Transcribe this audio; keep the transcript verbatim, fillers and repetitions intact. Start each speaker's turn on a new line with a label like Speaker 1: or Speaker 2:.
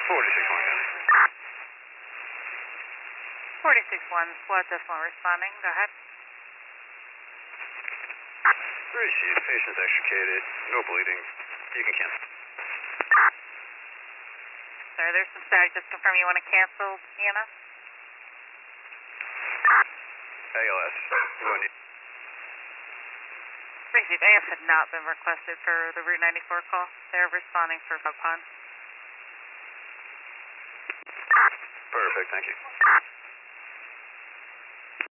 Speaker 1: forty-six one, County.
Speaker 2: forty-six one, SWAT decimal responding. Go ahead.
Speaker 1: Received. Patient's extricated. No bleeding. You can cancel.
Speaker 2: Sorry, there's some static. Just confirm you want to cancel E M S?
Speaker 1: A L S. No need.
Speaker 2: Received. A F had not been requested for the Route ninety-four call. They're responding for Bug Pond.
Speaker 1: Perfect. Thank you.